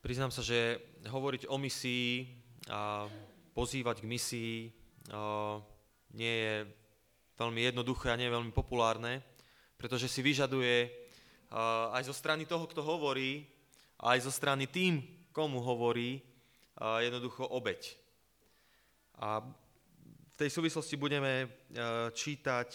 Priznám sa, že hovoriť o misii a pozývať k misii nie je veľmi jednoduché a nie je veľmi populárne, pretože si vyžaduje aj zo strany toho, kto hovorí, a aj zo strany tým, komu hovorí, jednoducho obeť. A v tej súvislosti budeme čítať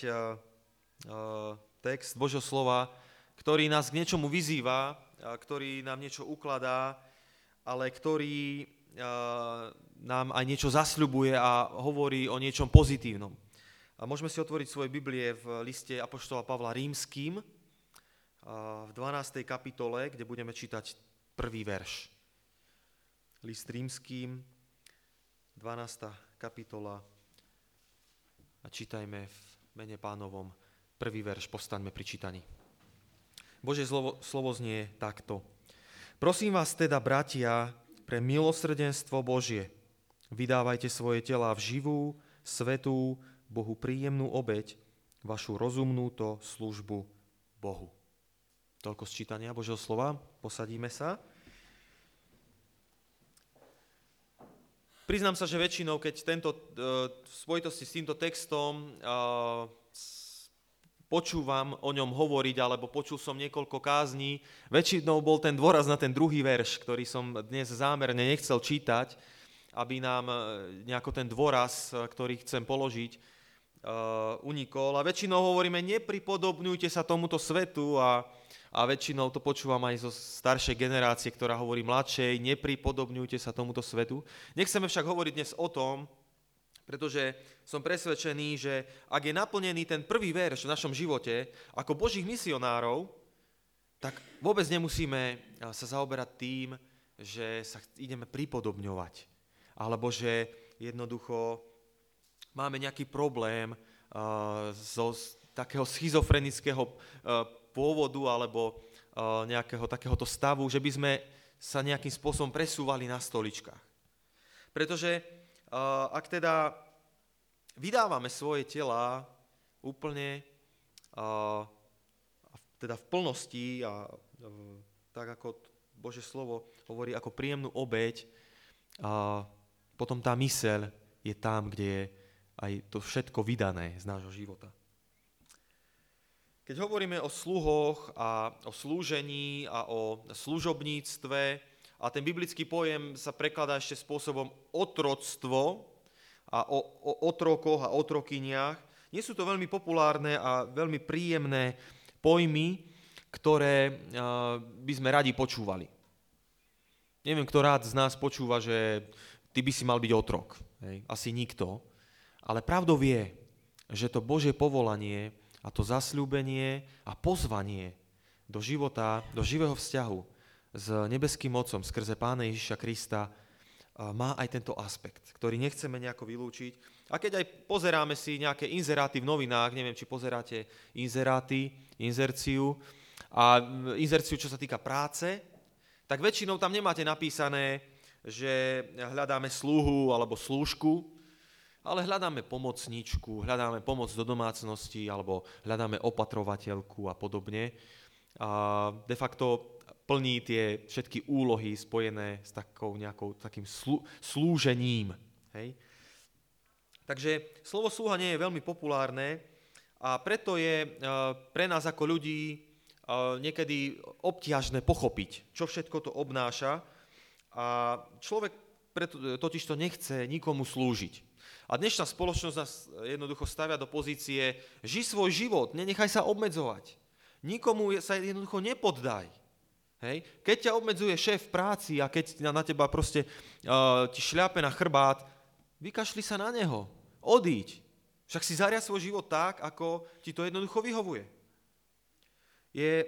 text Božieho slova, ktorý nás k niečomu vyzýva, ktorý nám niečo ukladá, ale ktorý nám aj niečo zasľubuje a hovorí o niečom pozitívnom. A môžeme si otvoriť svoje Biblie v liste apoštola Pavla Rímskym, v 12. kapitole, kde budeme čítať prvý verš. List Rímskym, 12. kapitola, a čítajme v mene Pánovom prvý verš, povstaňme pri čítaní. Božie slovo znie takto. Prosím vás teda, bratia, pre milosrdenstvo Božie, vydávajte svoje telá v živú, svätú, Bohu príjemnú obeť, vašu rozumnú to službu Bohu. Toľko z čítania Božieho slova. Posadíme sa. Priznám sa, že väčšinou, keď v spojitosti s týmto textom počúvam o ňom hovoriť, alebo počul som niekoľko kázní, väčšinou bol ten dôraz na ten druhý verš, ktorý som dnes zámerne nechcel čítať, aby nám nejako ten dôraz, ktorý chcem položiť, unikol. A väčšinou hovoríme, nepripodobňujte sa tomuto svetu a väčšinou to počúvam aj zo staršej generácie, ktorá hovorí mladšej, nepripodobňujte sa tomuto svetu. Nechceme však hovoriť dnes o tom, pretože som presvedčený, že ak je naplnený ten prvý verš v našom živote ako Božích misionárov, tak vôbec nemusíme sa zaoberať tým, že sa ideme pripodobňovať. Alebo že jednoducho máme nejaký problém zo takého schizofrenického pôvodu alebo nejakého takéhoto stavu, že by sme sa nejakým spôsobom presúvali na stoličkách. Pretože ak teda vydávame svoje telá úplne teda v plnosti a tak ako Božie slovo hovorí ako príjemnú obeť, potom tá myseľ je tam, kde je aj to všetko vydané z nášho života. Keď hovoríme o sluhoch a o slúžení a o služobníctve, a ten biblický pojem sa prekladá ešte spôsobom otroctvo a o otrokoch a otrokyniach. Nie sú to veľmi populárne a veľmi príjemné pojmy, ktoré by sme radi počúvali. Neviem, kto rád z nás počúva, že ty by si mal byť otrok. Hej? Asi nikto. Ale pravdou je, že to Božie povolanie a to zasľúbenie a pozvanie do života, do živého vzťahu s nebeským Otcom skrze Pána Ježiša Krista má aj tento aspekt, ktorý nechceme nejako vylúčiť. A keď aj pozeráme si nejaké inzeráty v novinách, neviem, či pozeráte inzerciu, čo sa týka práce, tak väčšinou tam nemáte napísané, že hľadáme sluhu alebo slúžku, ale hľadáme pomocničku, hľadáme pomoc do domácnosti alebo hľadáme opatrovateľku a podobne. A de facto plní tie všetky úlohy spojené s takým slúžením. Hej? Takže slovo sluha nie je veľmi populárne a preto je pre nás ako ľudí niekedy obťažné pochopiť, čo všetko to obnáša. A človek totiž to nechce nikomu slúžiť. A dnešná spoločnosť nás jednoducho stavia do pozície, ži svoj život, nenechaj sa obmedzovať. Nikomu sa jednoducho nepoddaj. Hej. Keď ťa obmedzuje šéf v práci a keď na teba proste ti šľape na chrbát, vykašli sa na neho, odíď. Však si zariad svoj život tak, ako ti to jednoducho vyhovuje. Je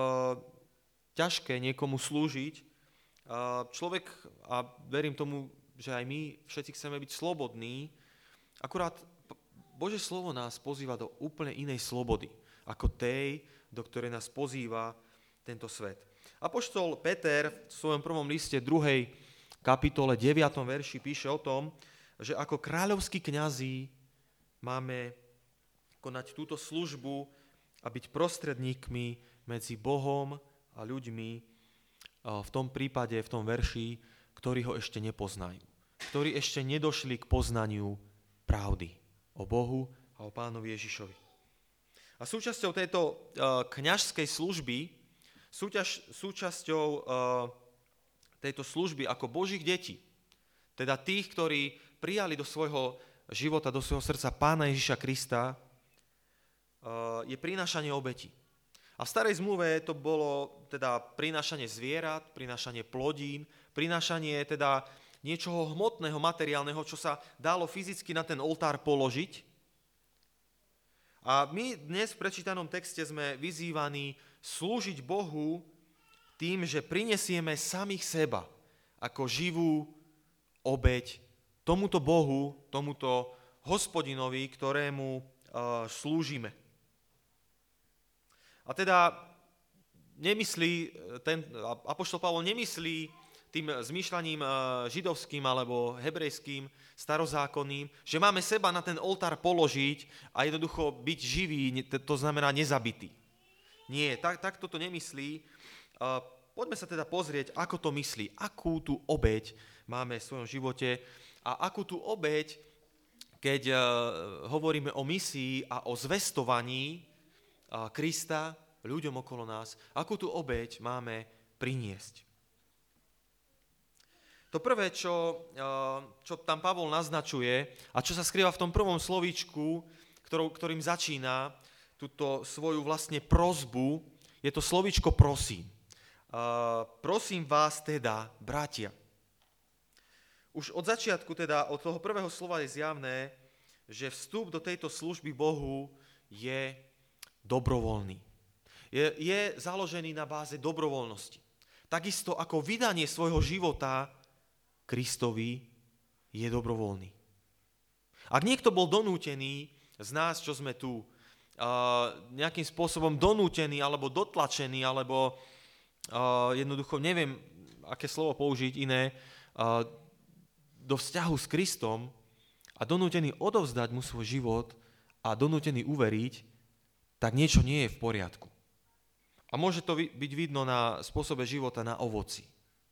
ťažké niekomu slúžiť. Človek, a verím tomu, že aj my všetci chceme byť slobodní, akurát Božie slovo nás pozýva do úplne inej slobody, ako tej, do ktorej nás pozýva tento svet. Apoštol Peter v svojom prvom liste 2. kapitole 9. verši píše o tom, že ako kráľovskí kňazi máme konať túto službu a byť prostredníkmi medzi Bohom a ľuďmi v tom prípade, v tom verši, ktorí ho ešte nepoznajú. Ktorí ešte nedošli k poznaniu pravdy o Bohu a o Pánovi Ježišovi. A súčasťou tejto kňažskej služby, súčasťou tejto služby ako Božích detí, teda tých, ktorí prijali do svojho života, do svojho srdca Pána Ježiša Krista, je prinášanie obetí. A v starej zmluve to bolo teda prinášanie zvierat, prinášanie plodín, prinášanie teda niečoho hmotného, materiálneho, čo sa dalo fyzicky na ten oltár položiť. A my dnes v prečítanom texte sme vyzývaní slúžiť Bohu tým, že prinesieme samých seba ako živú obeť tomuto Bohu, tomuto Hospodinovi, ktorému slúžime. A teda apoštol Pavol nemyslí tým zmýšľaním židovským alebo hebrejským, starozákonným, že máme seba na ten oltár položiť a jednoducho byť živý, to znamená nezabitý. Nie, tak toto nemyslí. Poďme sa teda pozrieť, ako to myslí, akú tú obeť máme v svojom živote a akú tú obeť, keď hovoríme o misii a o zvestovaní Krista ľuďom okolo nás, akú tú obeť máme priniesť. To prvé, čo tam Pavol naznačuje a čo sa skrýva v tom prvom slovíčku, ktorým začína túto svoju vlastne prosbu, je to slovíčko prosím. Prosím vás teda, bratia. Už od začiatku, teda od toho prvého slova je zjavné, že vstup do tejto služby Bohu je dobrovoľný. Je založený na báze dobrovoľnosti. Takisto ako vydanie svojho života Kristovi je dobrovoľný. Ak niekto bol donútený z nás, čo sme tu, nejakým spôsobom donútený alebo dotlačený, alebo jednoducho neviem, aké slovo použiť iné, do vzťahu s Kristom a donútený odovzdať mu svoj život a donútený uveriť, tak niečo nie je v poriadku. A môže to byť vidno na spôsobe života, na ovoci.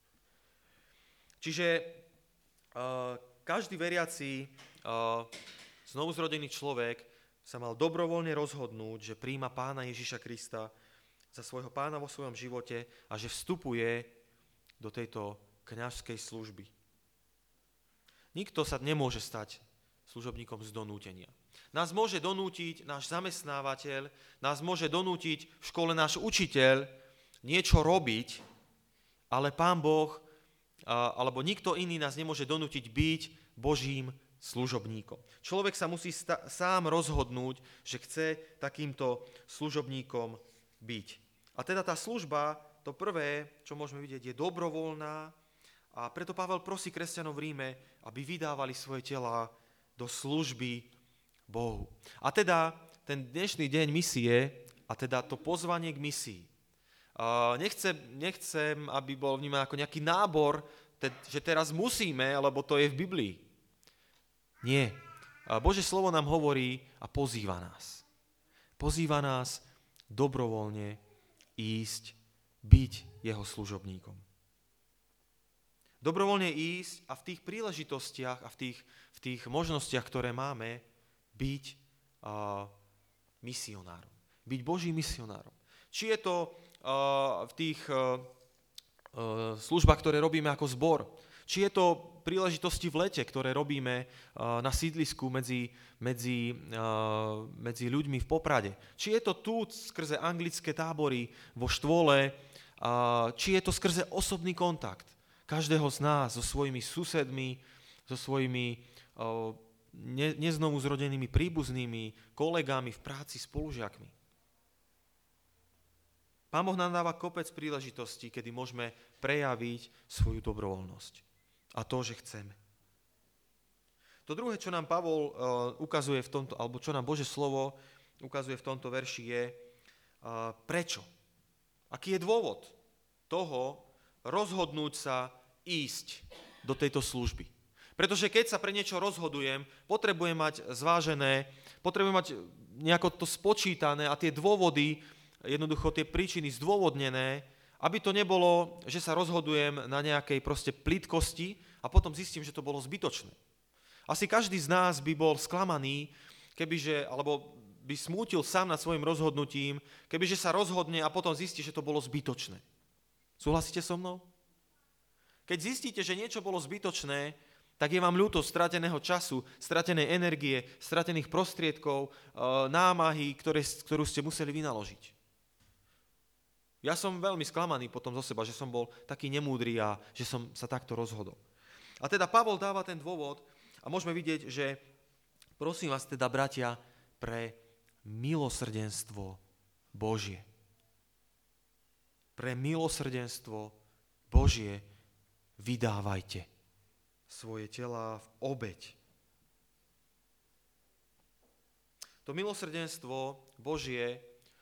Čiže každý veriaci, znovuzrodený človek sa mal dobrovoľne rozhodnúť, že prijíma Pána Ježiša Krista za svojho pána vo svojom živote a že vstupuje do tejto kňažskej služby. Nikto sa nemôže stať služobníkom z donútenia. Nás môže donútiť náš zamestnávateľ, nás môže donútiť v škole náš učiteľ niečo robiť, ale Pán Boh alebo nikto iný nás nemôže donútiť byť Božím služobníkom. Človek sa musí sám rozhodnúť, že chce takýmto služobníkom byť. A teda tá služba, to prvé, čo môžeme vidieť, je dobrovoľná a preto Pavel prosí kresťanov v Ríme, aby vydávali svoje telá do služby Bohu. A teda ten dnešný deň misie a teda to pozvanie k misii. Nechcem, aby bol vnímaný ako nejaký nábor, že teraz musíme, lebo to je v Biblii. Nie. Božie slovo nám hovorí a pozýva nás. Pozýva nás dobrovoľne ísť, byť jeho služobníkom. Dobrovoľne ísť a v tých príležitostiach a v tých možnostiach, ktoré máme, byť misionárom. Byť Božím misionárom. Či je to v tých službách, ktoré robíme ako zbor, či je to príležitosti v lete, ktoré robíme na sídlisku medzi ľuďmi v Poprade, či je to tu skrze anglické tábory vo Štvole, či je to skrze osobný kontakt každého z nás so svojimi susedmi, so svojimi neznovu zrodenými príbuznými, kolegami v práci, spolužiakmi. Pán Boh nám dáva kopec príležitostí, kedy môžeme prejaviť svoju dobrovoľnosť a to, že chceme. To druhé, čo nám Pavol ukazuje v tomto, alebo čo nám Božie slovo ukazuje v tomto verši je, prečo. Aký je dôvod toho rozhodnúť sa ísť do tejto služby. Pretože keď sa pre niečo rozhodujem, potrebujem mať zvážené, potrebujem mať nejako to spočítané a tie dôvody, jednoducho tie príčiny zdôvodnené Aby to nebolo, že sa rozhodujem na nejakej proste plitkosti a potom zistím, že to bolo zbytočné. Asi každý z nás by bol sklamaný, alebo by smútil sám nad svojim rozhodnutím, kebyže sa rozhodne a potom zistí, že to bolo zbytočné. Súhlasíte so mnou? Keď zistíte, že niečo bolo zbytočné, tak je vám ľúto strateného času, stratenej energie, stratených prostriedkov, námahy, ktorú ste museli vynaložiť. Ja som veľmi sklamaný potom zo seba, že som bol taký nemúdry a že som sa takto rozhodol. A teda Pavol dáva ten dôvod a môžeme vidieť, že prosím vás teda, bratia, pre milosrdenstvo Božie. Pre milosrdenstvo Božie vydávajte svoje telá v obeť. To milosrdenstvo Božie,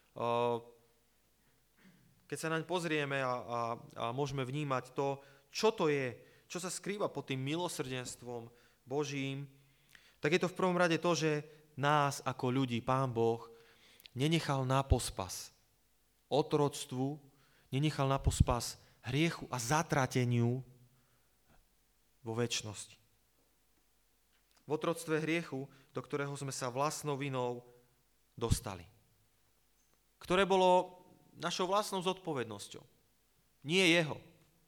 keď sa naň pozrieme a môžeme vnímať to, čo to je, čo sa skrýva pod tým milosrdenstvom Božím, tak je to v prvom rade to, že nás ako ľudí Pán Boh nenechal na pospas otroctvu, nenechal na pospas hriechu a zatrateniu vo večnosti. V otroctve hriechu, do ktorého sme sa vlastnou vinou dostali. Ktoré bolo našou vlastnou zodpovednosťou. Nie jeho.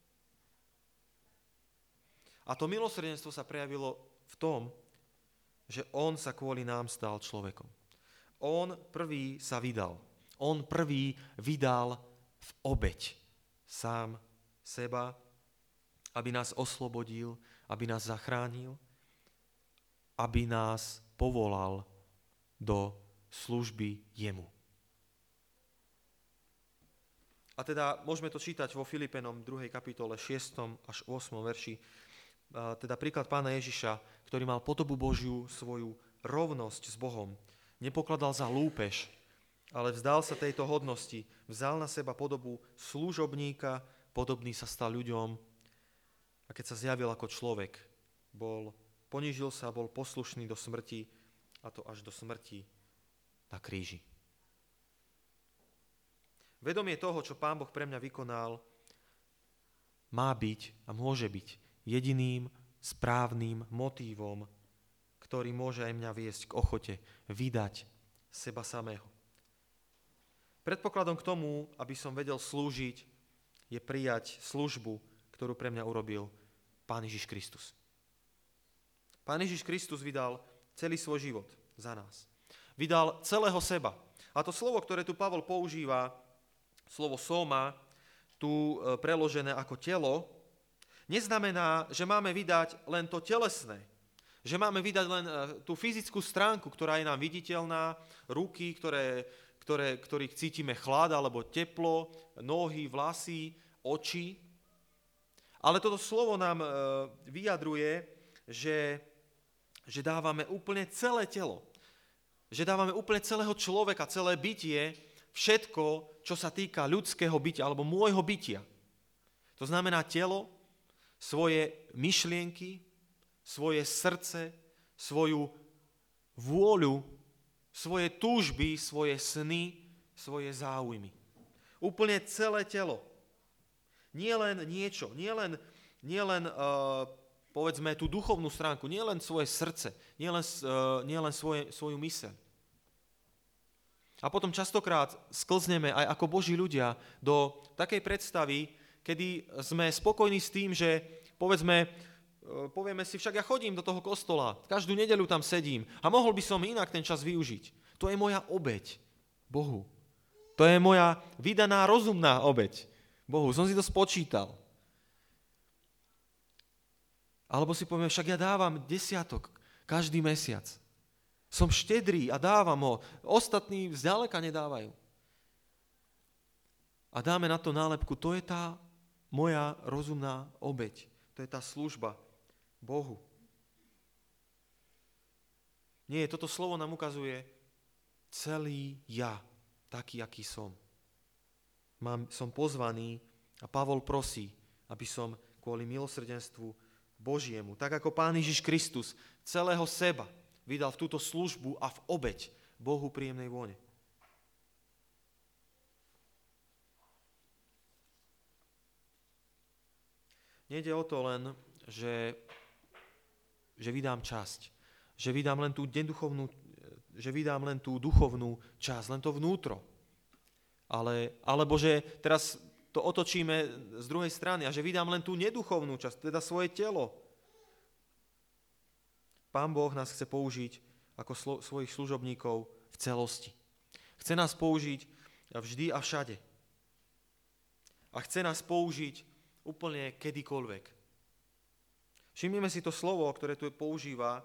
A to milosrdenstvo sa prejavilo v tom, že on sa kvôli nám stal človekom. On prvý sa vydal. On prvý vydal v obeť sám seba, aby nás oslobodil, aby nás zachránil, aby nás povolal do služby jemu. A teda môžeme to čítať vo Filipenom 2. kapitole 6. až 8. verši. Teda príklad Pána Ježiša, ktorý mal podobu Božiu, svoju rovnosť s Bohom. Nepokladal za lúpež, ale vzdal sa tejto hodnosti. Vzal na seba podobu služobníka, podobný sa stal ľuďom. A keď sa zjavil ako človek, ponížil sa, bol poslušný do smrti, a to až do smrti na kríži. Vedomie toho, čo Pán Boh pre mňa vykonal, má byť a môže byť jediným správnym motívom, ktorý môže aj mňa viesť k ochote vydať seba samého. Predpokladom k tomu, aby som vedel slúžiť, je prijať službu, ktorú pre mňa urobil Pán Ježiš Kristus. Pán Ježiš Kristus vydal celý svoj život za nás. Vydal celého seba. A to slovo, ktoré tu Pavol používa, slovo soma, tu preložené ako telo, neznamená, že máme vydať len to telesné. Že máme vydať len tú fyzickú stránku, ktorá je nám viditeľná, ruky, ktorých cítime chlad alebo teplo, nohy, vlasy, oči. Ale toto slovo nám vyjadruje, že dávame úplne celé telo. Že dávame úplne celého človeka, celé bytie, všetko, čo sa týka ľudského bytia alebo môjho bytia. To znamená telo, svoje myšlienky, svoje srdce, svoju vôľu, svoje túžby, svoje sny, svoje záujmy. Úplne celé telo. Nie len niečo, nie len povedzme tú duchovnú stránku, nie len svoje srdce, nie len svoju myseľ. A potom častokrát sklzneme aj ako Boží ľudia do takej predstavy, kedy sme spokojní s tým, že povieme si, však ja chodím do toho kostola, každú nedeľu tam sedím a mohol by som inak ten čas využiť. To je moja obeť Bohu. To je moja vydaná rozumná obeť Bohu. Som si to spočítal. Alebo si povieme, však ja dávam 10 každý mesiac. Som štedrý a dávam ho. Ostatní zďaleka nedávajú. A dáme na to nálepku, to je tá moja rozumná obeť. To je tá služba Bohu. Nie, toto slovo nám ukazuje celý ja, taký, aký som. Som pozvaný a Pavol prosí, aby som kvôli milosrdenstvu Božiemu, tak ako Pán Ježiš Kristus celého seba vydal v túto službu a v obeť Bohu príjemnej vône. Nejde o to len, že vydám časť, že vydám len tú neduchovnú, že vydám len tú duchovnú časť, len to vnútro. Alebo že teraz to otočíme z druhej strany a že vydám len tú neduchovnú časť, teda svoje telo. Pán Boh nás chce použiť ako svojich služobníkov v celosti. Chce nás použiť vždy a všade. A chce nás použiť úplne kedykoľvek. Všimnime si to slovo, ktoré tu používa,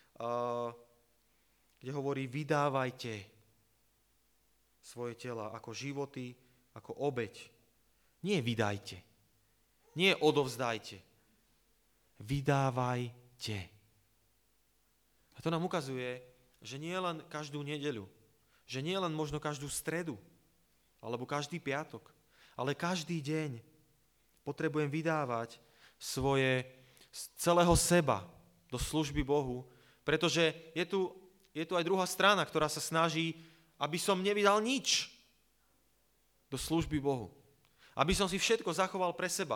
kde hovorí vydávajte svoje tela ako životy, ako obeť. Nie vydajte, nie odovzdajte. Vydávajte. A to nám ukazuje, že nie len každú nedeľu, že nie len možno každú stredu, alebo každý piatok, ale každý deň potrebujem vydávať z celého seba do služby Bohu, pretože je tu aj druhá strana, ktorá sa snaží, aby som nevydal nič do služby Bohu. Aby som si všetko zachoval pre seba.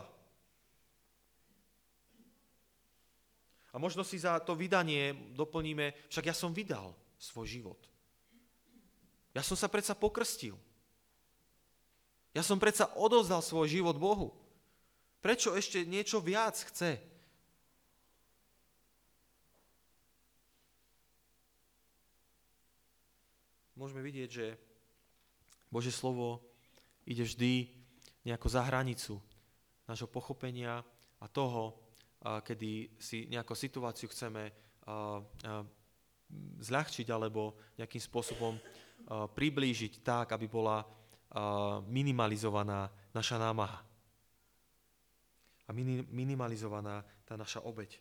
A možno si za to vydanie doplníme, však ja som vydal svoj život. Ja som sa predsa pokrstil. Ja som predsa odovzdal svoj život Bohu. Prečo ešte niečo viac chce? Môžeme vidieť, že Božie slovo ide vždy nejako za hranicu nášho pochopenia a toho, kedy si nejakú situáciu chceme zľahčiť alebo nejakým spôsobom priblížiť tak, aby bola minimalizovaná naša námaha a minimalizovaná tá naša obeť.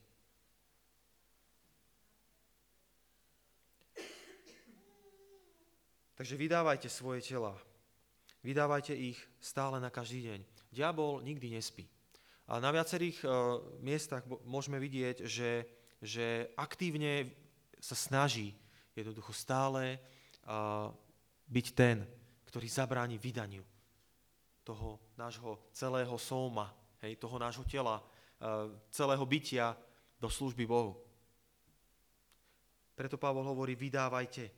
Takže vydávajte svoje tela. Vydávajte ich stále na každý deň. Diabol nikdy nespí. A na viacerých miestach môžeme vidieť, že aktívne sa snaží jednoducho stále byť ten, ktorý zabráni vydaniu toho nášho celého sóma, toho nášho tela, celého bytia do služby Bohu. Preto Pavol hovorí, vydávajte.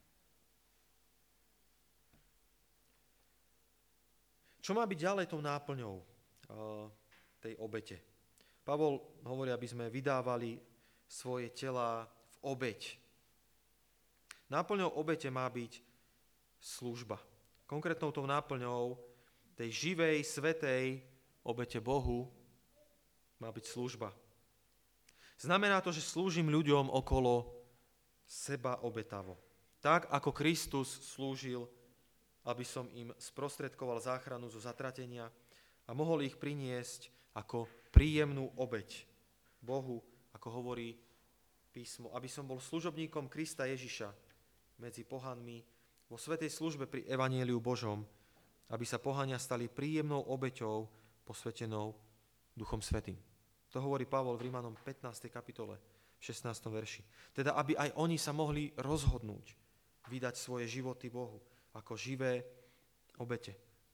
Čo má byť ďalej tou náplňou tej obete? Pavol hovorí, aby sme vydávali svoje tela v obeť. Náplňou obete má byť služba. Konkrétnou tou náplňou tej živej, svätej obete Bohu má byť služba. Znamená to, že slúžim ľuďom okolo seba obetavo. Tak, ako Kristus slúžil, aby som im sprostredkoval záchranu zo zatratenia a mohol ich priniesť ako príjemnú obeť Bohu, ako hovorí písmo, aby som bol služobníkom Krista Ježiša medzi pohanmi vo svätej službe pri Evanjeliu Božom, aby sa pohania stali príjemnou obeťou posvetenou Duchom Svätým. To hovorí Pavol v Rímanom 15. kapitole, v 16. verši. Teda, aby aj oni sa mohli rozhodnúť vydať svoje životy Bohu ako živé obete.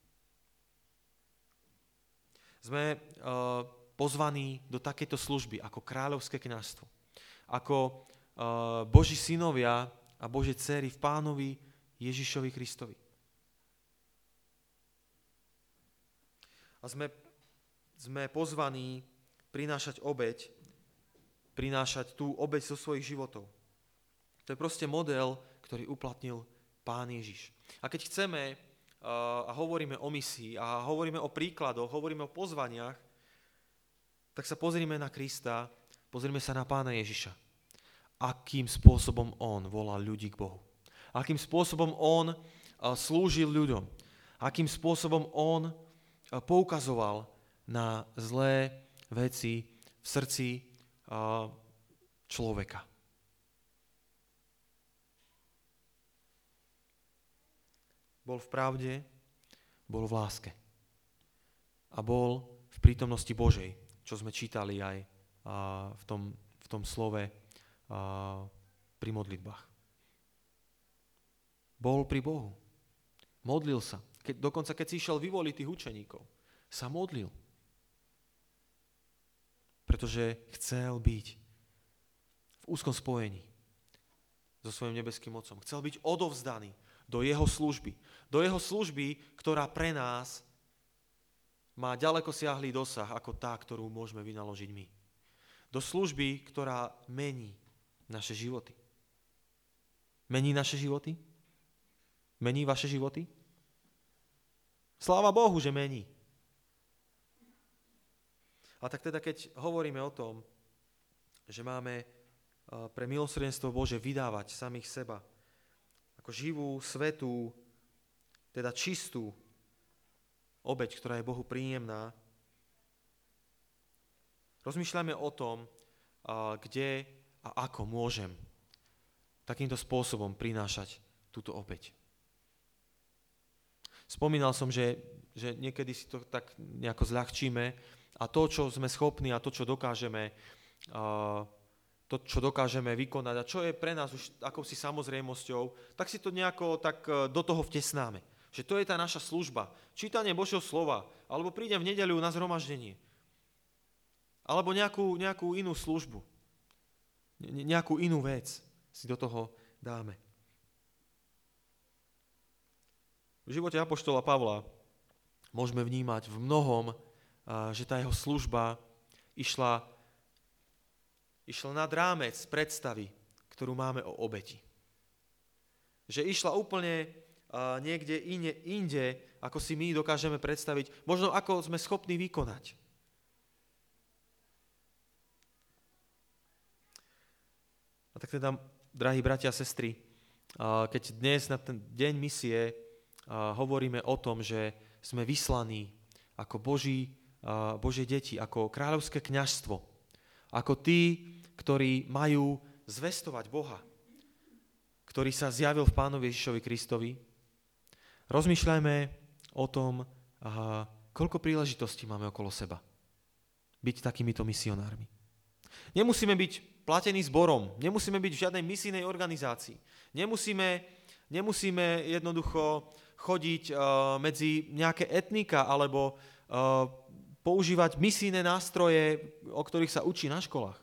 Sme pozvaní do takéto služby ako kráľovské kňazstvo, ako Boží synovia a Božie dcery v Pánovi Ježišovi Kristovi. A sme pozvaní prinášať obeť, prinášať tú obeť zo svojich životov. To je proste model, ktorý uplatnil Pán Ježiš. A keď chceme a hovoríme o misii a hovoríme o príkladoch, hovoríme o pozvaniach, tak sa pozrime na Krista, pozrime sa na Pána Ježiša. Akým spôsobom on volal ľudí k Bohu. Akým spôsobom on slúžil ľuďom. Akým spôsobom on poukazoval na zlé veci v srdci človeka. Bol v pravde, bol v láske. A bol v prítomnosti Božej, čo sme čítali aj v tom slove pri modlitbách. Bol pri Bohu. Modlil sa. Dokonca keď si išiel vyvoliť tých učeníkov, sa modlil. pretože chcel byť v úzkom spojení so svojím nebeským Otcom. Chcel byť odovzdaný do jeho služby. Do jeho služby, ktorá pre nás má ďaleko siahlý dosah ako tá, ktorú môžeme vynaložiť my. Do služby, ktorá mení naše životy. Mení naše životy? Mení vaše životy? Sláva Bohu, že mení. A tak teda, keď hovoríme o tom, že máme pre milosrdenstvo Bože vydávať samých seba ako živú, svätú, teda čistú obeť, ktorá je Bohu príjemná, rozmýšľame o tom, kde a ako môžem takýmto spôsobom prinášať túto obeť. Spomínal som, že niekedy si to tak nejako zľahčíme a to, čo sme schopní a to, čo dokážeme vykonať a čo je pre nás už akousi samozrejmosťou, tak si to nejako tak do toho vtesnáme. Že to je tá naša služba. Čítanie Božieho slova, alebo prídem v nedeľu na zhromaždenie, alebo nejakú inú službu, nejakú inú vec si do toho dáme. V živote apoštola Pavla môžeme vnímať v mnohom, že tá jeho služba išla nad rámec predstavy, ktorú máme o obeti. Že išla úplne niekde inde, ako si my dokážeme predstaviť, možno ako sme schopní vykonať. A tak teda, drahí bratia a sestry, keď dnes na ten deň misie hovoríme o tom, že sme vyslaní ako Božie deti, ako kráľovské kňazstvo, ako tí, ktorí majú zvestovať Boha, ktorý sa zjavil v Pánovi Ježišovi Kristovi, rozmýšľajme o tom, koľko príležitostí máme okolo seba byť takýmito misionármi. Nemusíme byť platení zborom, nemusíme byť v žiadnej misijnej organizácii, nemusíme jednoducho chodiť medzi nejaké etnika alebo používať misijné nástroje, o ktorých sa učí na školách.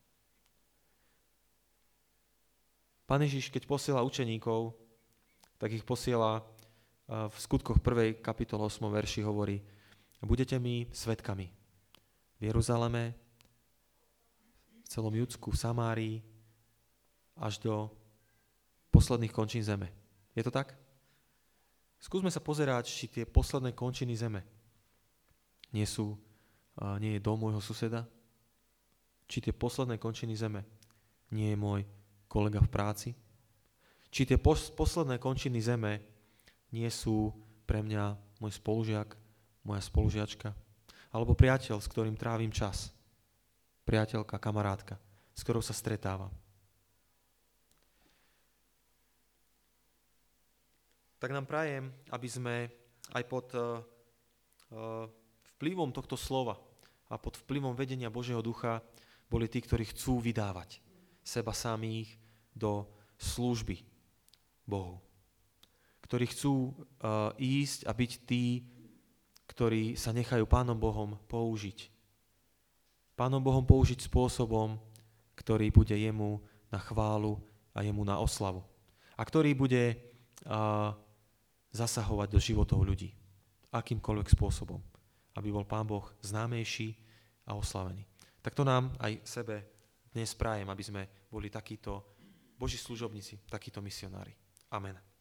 Pán Ježiš, keď posiela učeníkov, tak ich posiela v Skutkoch 1. kapitole 8. verši hovorí: budete mi svedkami v Jeruzaleme, v celom Judsku, v Samárii, až do posledných končín zeme. Je to tak? Skúsme sa pozerať, či tie posledné končiny zeme nie je dom môjho suseda, či tie posledné končiny zeme nie je môj kolega v práci, či tie posledné končiny zeme nie sú pre mňa môj spolužiak, moja spolužiačka, alebo priateľ, s ktorým trávim čas, priateľka, kamarátka, s ktorou sa stretávam. Tak nám prajem, aby sme aj pod vplyvom tohto slova a pod vplyvom vedenia Božieho ducha boli tí, ktorí chcú vydávať seba samých do služby Bohu. Ktorí chcú ísť a byť tí, ktorí sa nechajú Pánom Bohom použiť. Pánom Bohom použiť spôsobom, ktorý bude jemu na chválu a jemu na oslavu. A ktorý bude zasahovať do životov ľudí. Akýmkoľvek spôsobom. Aby bol Pán Boh známejší a oslavený. Tak to nám aj sebe dnes prajem, aby sme boli takíto Boží služobníci, takíto misionári. Amen.